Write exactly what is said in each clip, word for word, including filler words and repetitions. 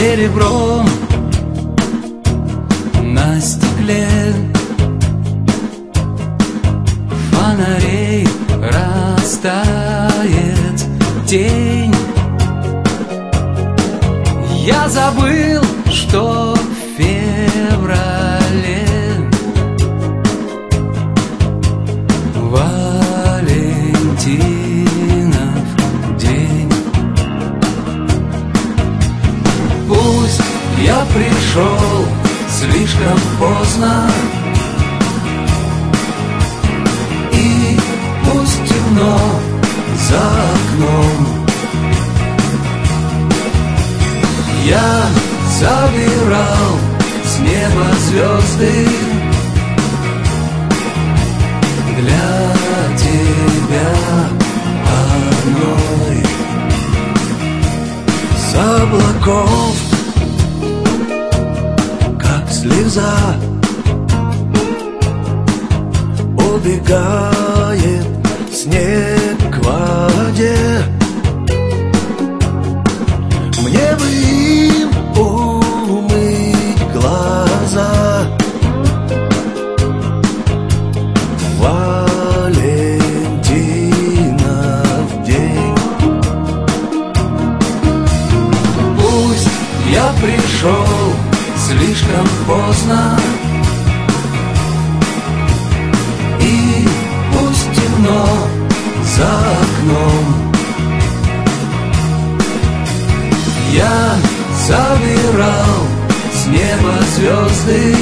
серебром на стекле фонарей растает тень. Я забыл, что в феврале Валентинов день. Пусть я пришел слишком поздно, и пусть темно за окном. Я забирал с неба звезды для тебя одной. С облаков, как слеза, убегает снег к воде. Мне бы им умыть глаза. Валентинов день. Пусть я пришел слишком поздно, и пусть темно за окном. Я забирал с неба звезды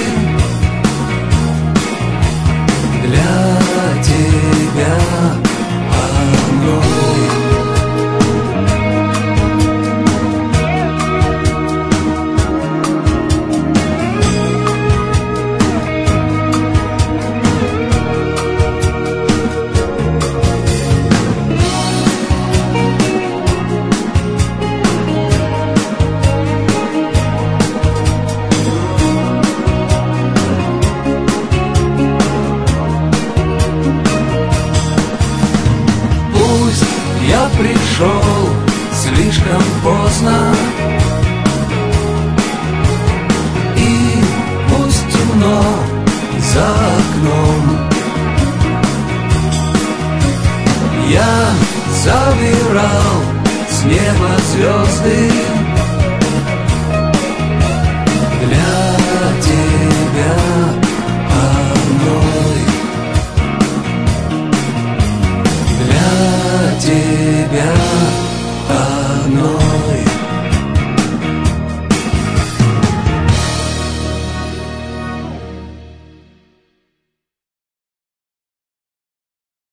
для тебя одной. Я пришел слишком поздно, и пусть темно за окном. Я забирал с неба звезды